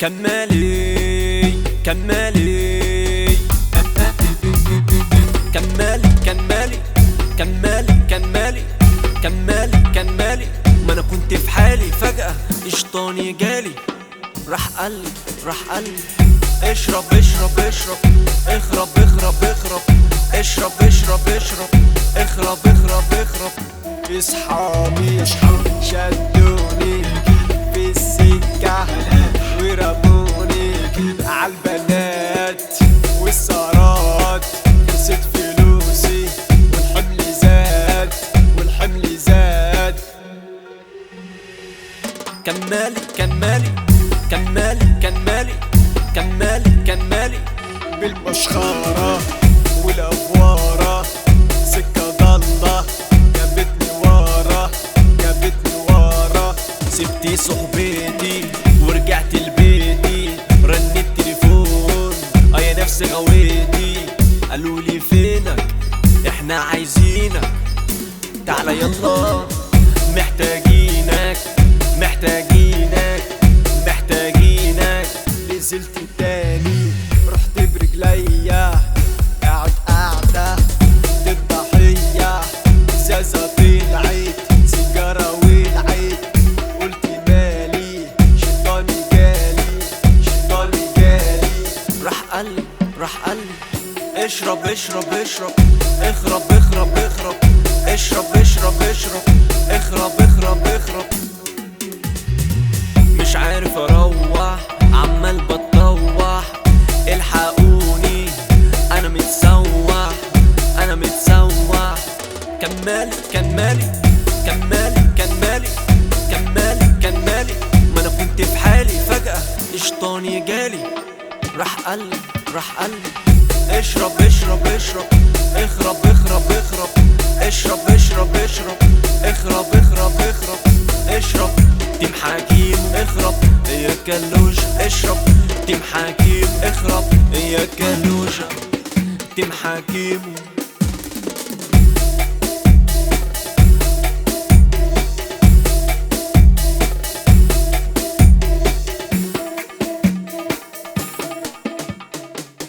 كمالي كمالي كمالي كمالي كمالي كمالي كمالي كمالي. ما انا كنت في حالي فجأة اشطاني جالي، راح قالي اشرب اشرب اشرب، اخرب اخرب اخرب، اشرب اشرب اشرب، اخرب اخرب اخرب. اصحابي شدوني في السكة ورموني عالبنات والسهرات، نسيت فلوسي والحمل زاد والحمل زاد. كمالي كمالي كمالي كمالي كمالي كمالي بالمشخرة والأفوارة، سكة ضلة جابتني ورا جابتني ورا. سبتي صحبتي ورجعت لبيتي، رنيت تليفون يا نفسي غويتي، قالولي فينك احنا عايزينك تعالى يلا، محتاجينك محتاجينك محتاجينك. نزلت تاني رحت برجليا، قاعد قاعدة الضحية، ازازة طلعت سيجارة ولعت، قلت مالي شيطاني جالي شيطاني جالي. راح قالي اشرب اشرب اشرب، اخرب اخرب اخرب، اشرب اشرب اشرب، اخرب اخرب اخرب. مش عارف اروح عمال بتطوح، الحقوني انا متسوح انا متسوح. كمالي كمالي كمالي كمالي كمالي كمالي. ما انا كنت في حالي فجأة اشطاني جالي، راح قالي اشرب اشرب اشرب، اخرب اخرب اخرب، اشرب اشرب اشرب، اخرب اخرب اخرب، اشرب. تيم حكيم اخرب يا كلوش، اشرب تيم حكيم اخرب يا كلوش، تيم حكيم.